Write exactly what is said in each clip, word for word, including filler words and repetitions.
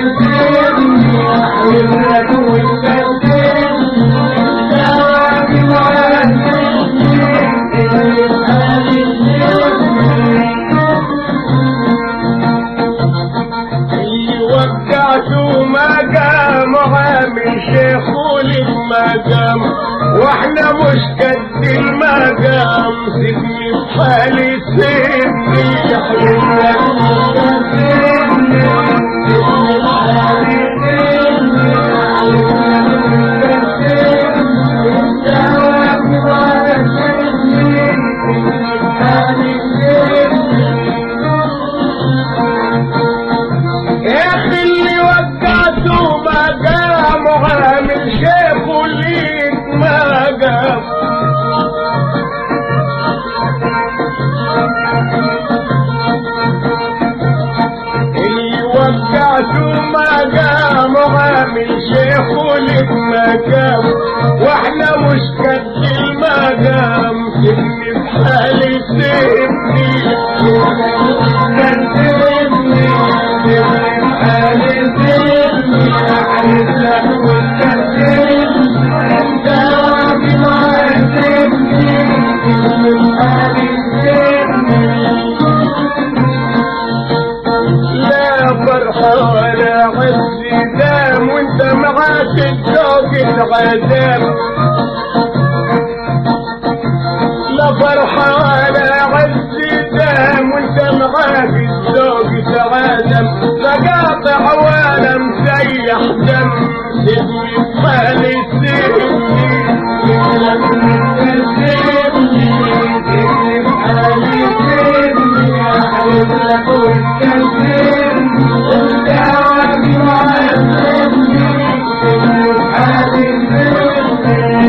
واحنا مش قد المقام سيبني بحالي سيبني يا حبيبنا سيبني سيبني بحالي سيبني يا اخي اللي وقعته مقام وعامل شيخ وليك مقام اللي وقعته مقام وعامل شيخ وليك مقام واحنا مش قد المقام سيبني بحالي سيبني سيبني سيبني بحالي سيبني احلف لك وتكلمني انت واقف معذبني سيبني بحالي سيبني لا فرحة ولا عز دام وانت معاك الذوق العذاب لا فرحة ولا عز دام وانت معاك الذوق العذاب لقاطع ولا مسيح دم سيبني بحالي سيبني سيبني سيبني بحالي سيبني احلف لك وتكلمني انت واقف معذبني سيبني بحالي سيبني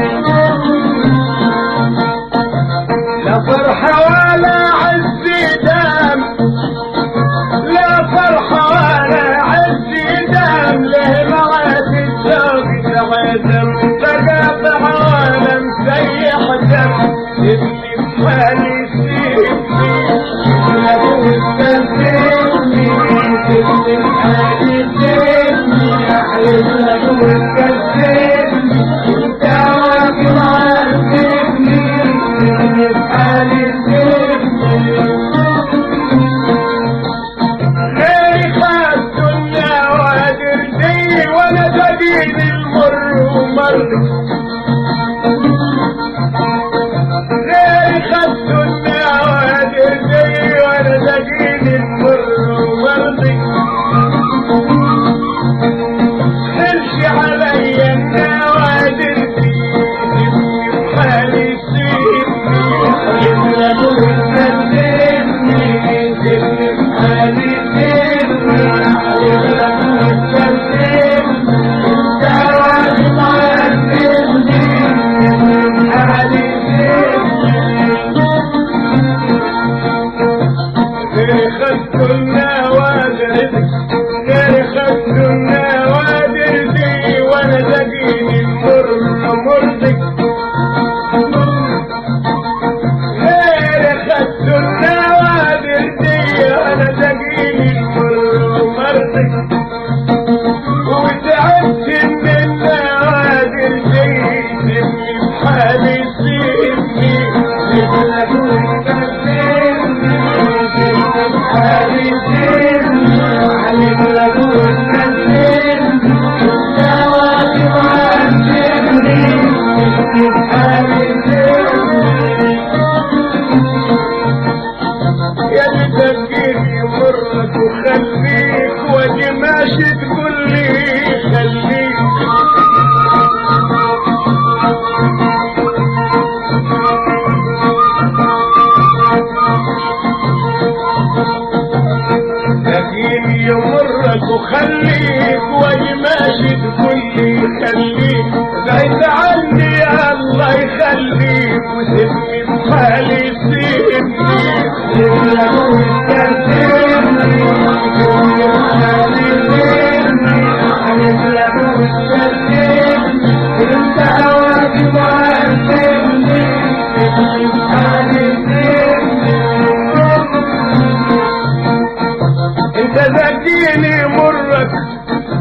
لا فرحة ولا عز دام لا فرحة ولا عز دام له معاك الذوق العذاب لقاطع ولا مسيح دم سيبني بحالي سيبني لك وتكلمني سيبني بحالي سيبني احلف لك وتكلمني انت واقف معذبني سيبني بحالي سيبني غيري خاف دنيا وادر دي وانا دليل المر ومرضي غيري خاف دنيا وادر دي وانا دليل المر ومرضي خلشي علي النوادر دي سيبني بحالي سيبني لك وتكلمني سيبني بحالي سيبني احلف لك وتكلمني انت واقف معذبني سيبني بحالي سيبني غيري خدت النوادر غيري خدت النوادر دي وانا تجيني المر مرضي غيري خدت النوادر دي وانا تجيني المر مرضي وتعبت من النوادر دي سيبني بحالي سيبني لك وتكلمني سيبني بحالي سيبني احلف لك وتكلمني انت واقف معذبني سيبني بحالي سيبني يا اللي تفكيري مرك وخليك واجي ماشي تقول لي خليك تفكيري يمرك وخليك واجي ماشي تقول لي خليك بعيد عني يا الله يخليك وسيبني بحالي سيبني لك وتكلمني سيبني بحالي سيبني احلف لك وتكلمني انت واقف معذبني سيبني بحالي سيبني انت ذكيني مرك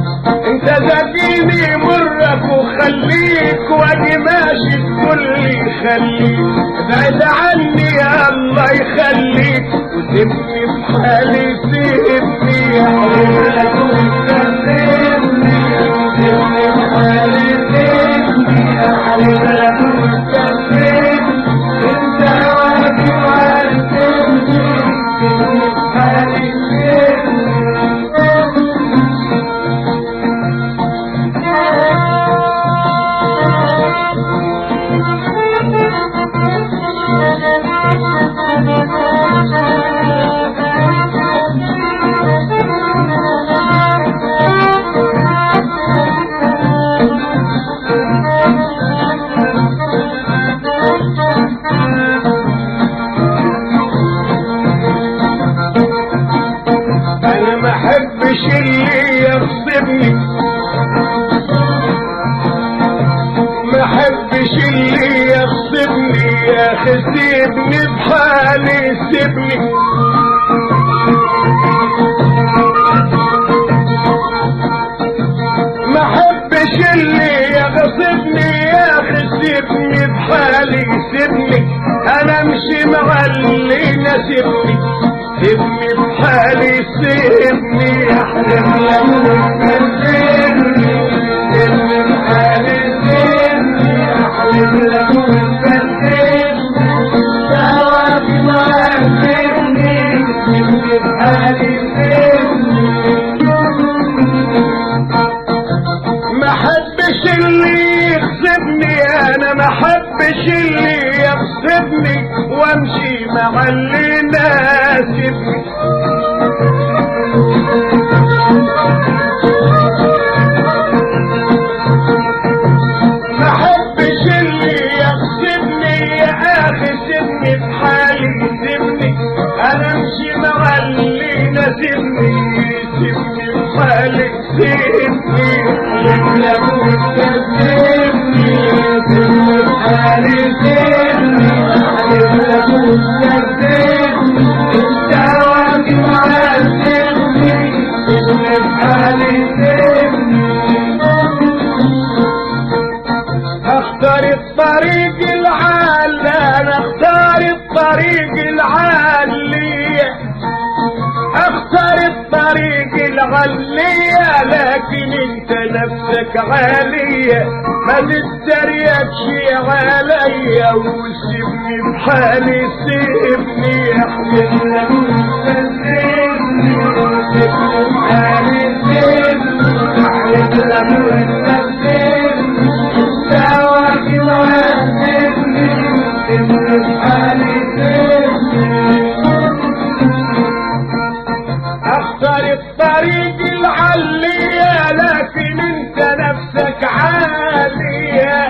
خليك واجي ماشي تقول لي خليك ابعد عني يا الله يخليك وسيبني بحالي سيبني يا حبيبي سيبني سيبني بحالي سيبني يا حبيبي سيبني انت واجي وعرفتني سيبني بحالي سيبني انا ما احبش اللي يغصبني ما احبش اللي يغصبني يا اخي سيبني بحالي سيبني ما احبش اللي يغصبني يا اخي سيبني بحالي سيبني انا امشي مع اللي ناسبني سيبني بحالي سيبني احلم لك سيبني سيبني بحالي سيبني احلم لك سيبني سواك معاك سيبني سيبني بحالي سيبني ما حبش اللي يغصبني انا ما حبش اللي يغصبني وامشي مع اللي ناسبني ما حبش اللي يغصبني يا اخي سيبني بحالي سيبني انا امشي مع اللي ناسبني سيبني بحالي سيبني لك سيبني سيبني بحالي سيبني اختار الطريق العالي انا اختار الطريق العالي اختار الطريق العالية لكن انت نفسك عالية ما تتريقش عليا وسيبني بحالي سيبني يا حبيبي سيبني سيبني بحالي سيبني حبيبي سيبني سواك معاك سيبني سيبني بحالي سيبني اختار الطريق العالية لكن انت نفسك عالية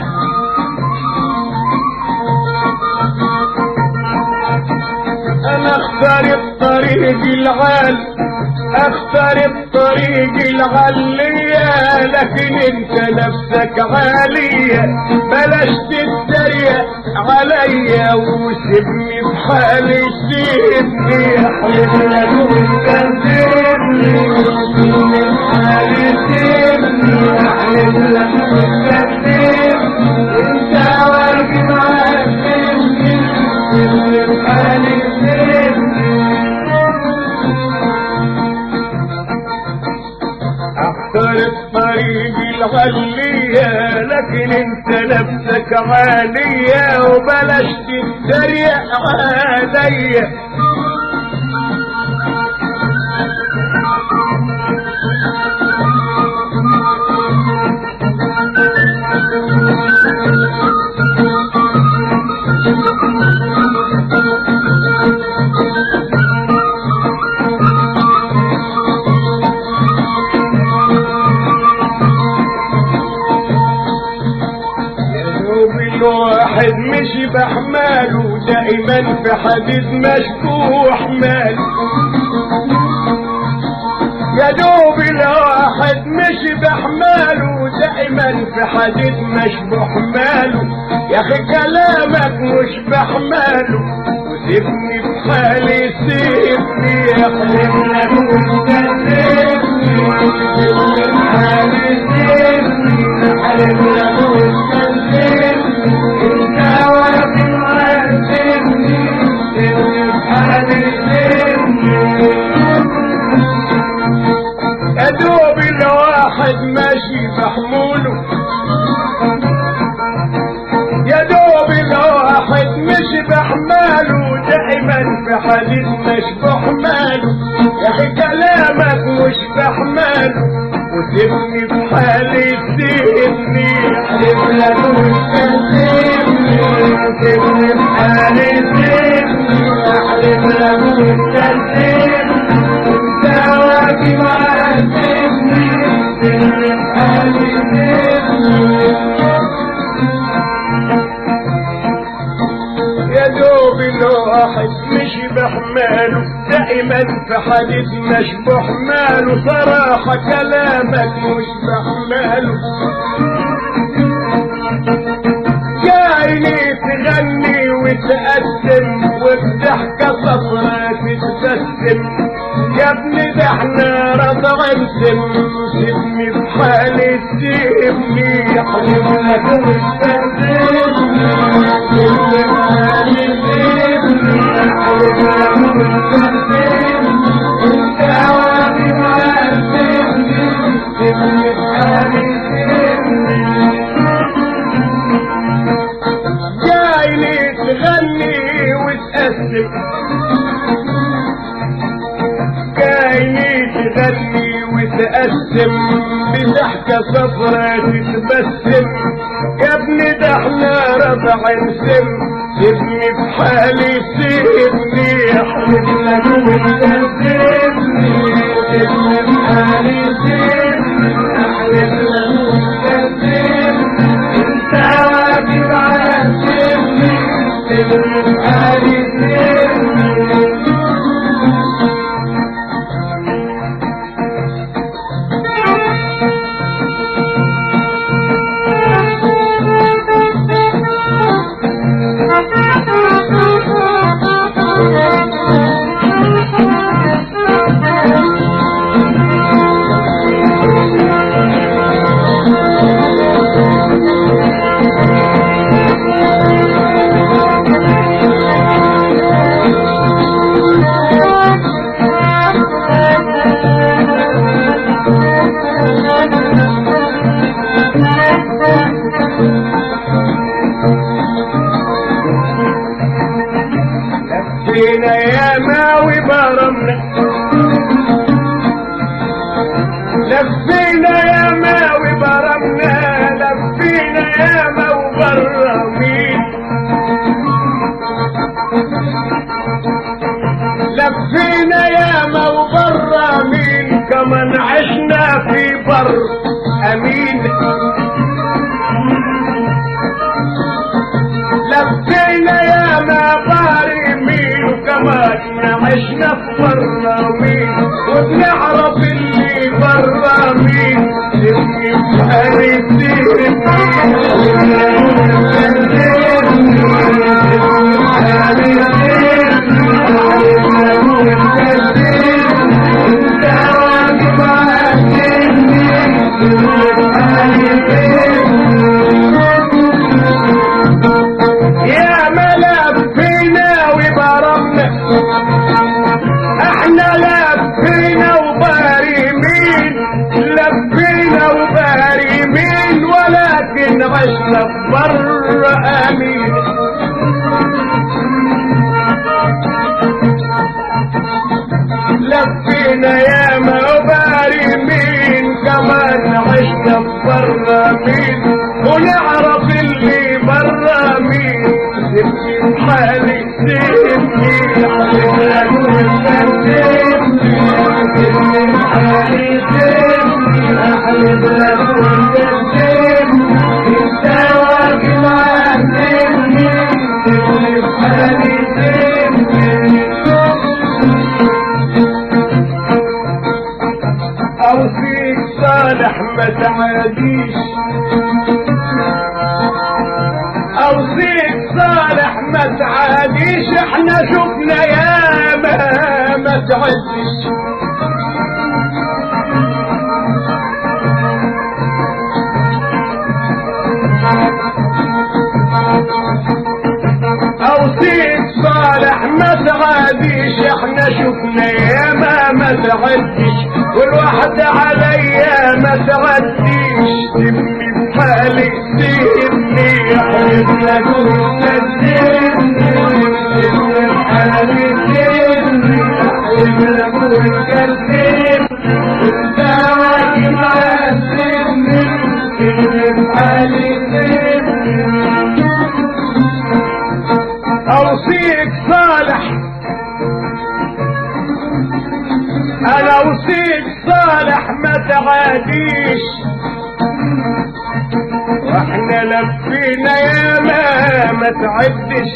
انا اختار الطريق العالي اختار الطريق العالية لكن انت نفسك عالية بلاش تتريق عليا وسيبني بحالي سيبني يا حبيبي سيبني سيبني بحالي سيبني يا حبيبي انت واقف معاك سيبني سيبني بحالي سيبني اختار الطريق العالية لكن انت نفسك عالية وبلاش تتريق عليا الواحد مشي بحماله دائما في حديد مشبوح ماله يا دوب الواحد مشي بحماله دائما في حديد مشبوح ماله يا اخي كلامك مش بحماله وسيبني بحالي سيبني يا حلمنا سيبني سيبني بحالي سيبني حلمنا واحد ماشي بحموله يا دوب الواحد مشي بحماله دائما في حديث مشبوح ماله يا اخي كلامك مش بحماله وسيبني في حالي سيبني احلف لك وتسيبني سيبني في حالي سيبني احلف لك وتسيبني انت واجب عاتبني سيبني في حالي سيبني يا دوب الواحد مشي بحماله دائما في حديث مشبوح ماله صراحة كلامك مش بحماله جايني تغني وتقدم وبضحكة صفرا تتبسم يا ابني ده احنا رضع نسم سيبني في حالي سيبني احلف لك وتستسلمني سيبني في حالي سيبني احلف لك وتستسلمني انت واجب عاتبني سيبني في حالي سيبني جايني تغني وتقسم جايني تغني وتقسم بضحكة صفرا تتبسم يا ابني ده احنا رضع نسم سيبني في حالي سيبني احلف لك وتسيبني سيبني في حالي سيبني احلف لك وتسيبني انت واجب عاتبني سيبني في حالي سيبني لفينا يا ماوي برمنا لفينا يا ماوي برمنا لفينا يا ماوي برمين لفينا يا ماوي برمين كمان عشنا في بر امين لفينا يا ما بارمين وكمان عشنا في برامين وبنعرف اللي برامين سيبني في حالي سيبني يا ما لفينا وبرمنا احنا لفينا وبارمين لفينا وبارمين ولكن عشنا في بر امين لفينا يا ما وبارمين كمان عشنا في بر امين ونعرف اللي بر امين سيبني في حالي سيبني احلف لك وتسيبني سيبني في حالي سيبني احلف لك وتسيبني انت واجب عاتبني سيبني في حالي سيبني اوصيك صالح ما تعاديش اوصيك صالح ما تعاديش احنا شفنا يا ما ما تعديش اوصيك صالح ما تعاديش تعاديش احنا شفنا ياما ما تعديش والواحد عليا ما تعديش سيبني بحالي سيبني حبيبنا كنا سيبني سيبني بحالي سيبني حبيبنا كنا سيبني كنت واجي معاه سيبني سيبني بحالي سيبني اوصيك صالح انا اوصيك صالح ما تعاديش واحنا لفينا ياما ما تعدش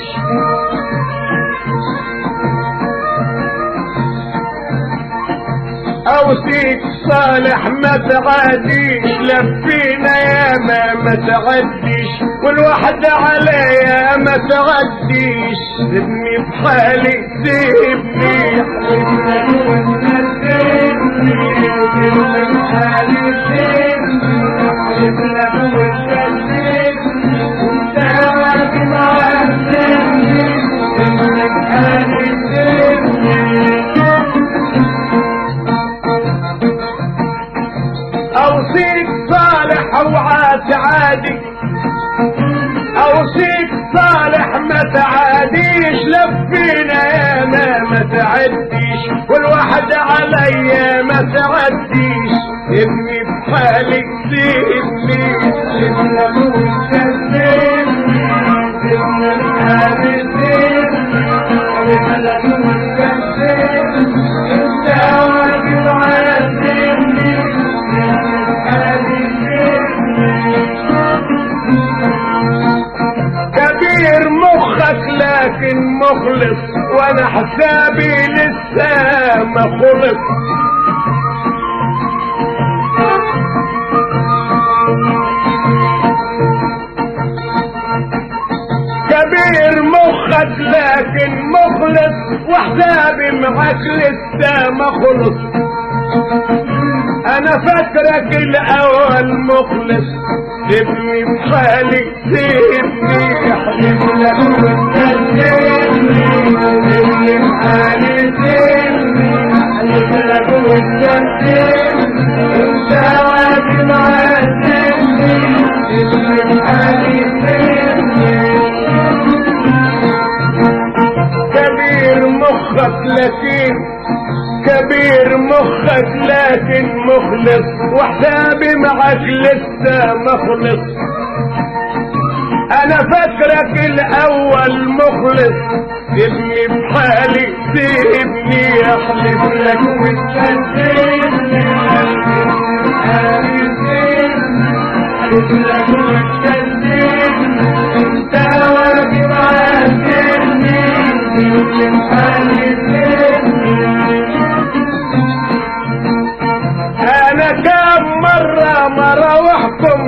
اوصيك صالح ما تعاديش لفينا ياما ما تعديش والواحد عليا ما تعديش سيبني بحالي سيبني حبيبنا سيبني سيبني بحالي سيبني حبيبنا سيبني وانت واقف معاه سيبني سيبني بحالي سيبني اوصيك صالح اوعى تعادي اوصيك صالح ما تعاديش لفينا ياما ما تعديش والواحد عليا ما تعديش سيبني بحالي سيبني سيبني سيبني سيبني بحالي سيبني حبيبنا سيبني انت واجب على سيبني كبير مخك لكن مخلص وانا حسابي لسه ما خلص كبير مخك لكن مخلص وحسابي معاك لسه ما خلص انا فاكرك الاول مخلص سيبني بحالي سيبني حبيبنا سيبني سيبني بحالي سيبني حبيبنا سيبني انت واقف معاه سيبني سيبني بحالي سيبني كبير مخك لكن كبير مخك لكن مخلص وحسابي معك لسه مخلص انا فاكرك الاول مخلص سيبني بحالي سيبني احلف لك وتسيبني بحالي سيبني احلف لك وتسيبني انت واجب على سيبني سيبني بحالي سيبني انا كم مرة مرة وحكم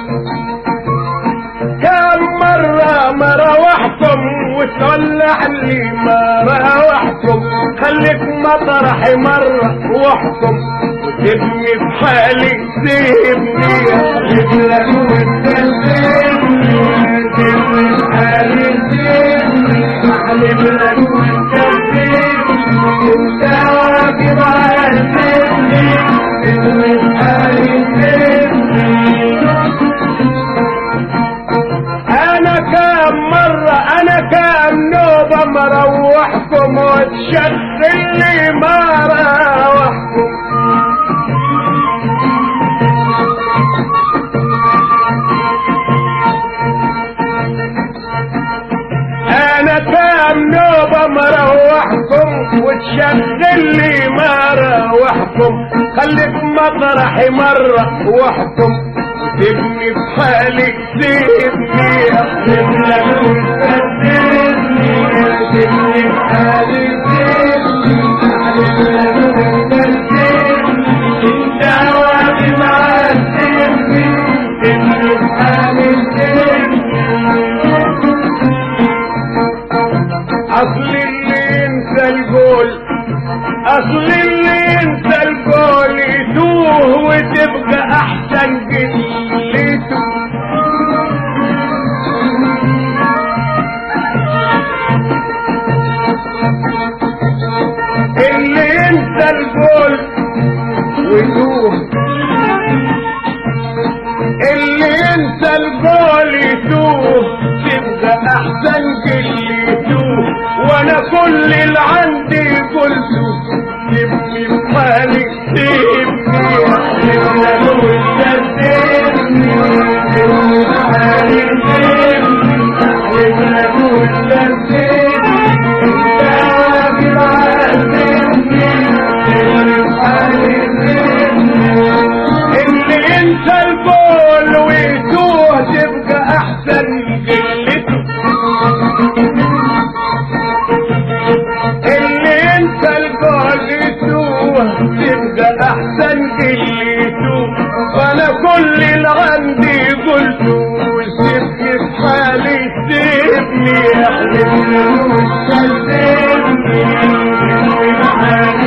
كم مرة مرة وحكم وتولع لي مرة وحكم خليك مطرحي مرة وحكم سيبني بحالي سيبني احلف لك وتسيبني سيبني بحالي سيبني احلف لك وتسيبني انت واجب على سيبني سيبني بحالي سيبني انا كام مرة انا كام نوبة مروحكم وتشغل لي ما روحكم انا كام نوبة مروحكم وتشغل لي ما روحكم خليك مطرحي مرة واحكم سيبني بحالي سيبني احلف لك وتسيبني سيبني بحالي سيبني احلف لك وتسيبني انت واقف على سيبني سيبني بحالي سيبني اصل اللي ينسى القول اصل اللي ينسى القول يتوه وتبقى احسن قلته كل اللي عندي قلته سيبني في حالي سيبني احلف لك وتسيبني سيبني في حالي سيبني احلف لك وتسيبني انت راجل عذبني سيبني في حالي سيبني اللي انت الكل ويتوه تبقى احسن جلته اللي انت الكل يتوه تبقى احسن جلته وانا كل اللي عندي قلته سيبني في حالي سيبني احلف لك وتسيبني سيبني في حالي